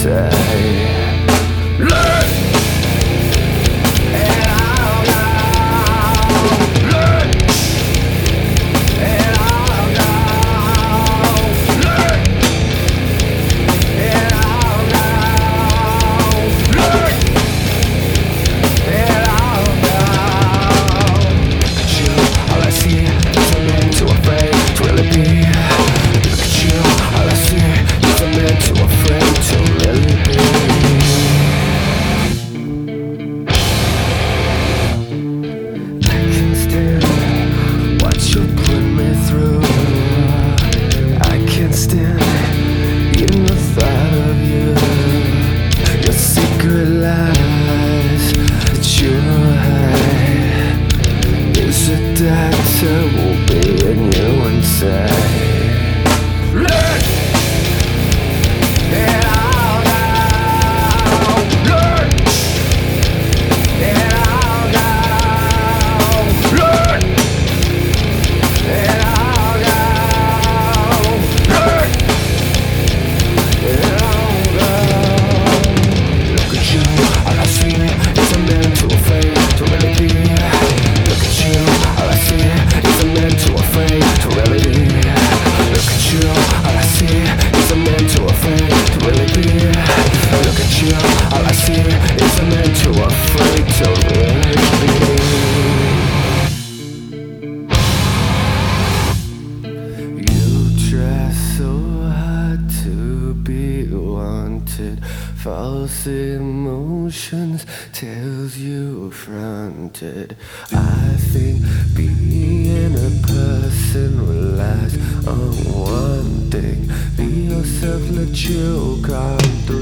say. Learn, and I'll know. Learn, and I'll know. Learn, and I'll know. Learn, and I'll know. Look at you, all I see is a man too afraid to really be. Look at you, all I see is a man too afraid to really be. I can stand what you put me through. I can't stand even the thought of you. Your secret lies that you hide is a doctor will be in you inside. Learn, and I'll know. Learn, and I'll know. Learn, and I'll know. Learn, and I'll know. Look at you, all I see is a man too afraid to really be. Look at you, all I see is a man too afraid to really be. Look at you, all I see is a man too afraid to really be. Look at you, all I see is a man too afraid to really be. You try so hard to be wanted. False emotions tells you affronted. I think being a person relies on one thing: be yourself, let you come through.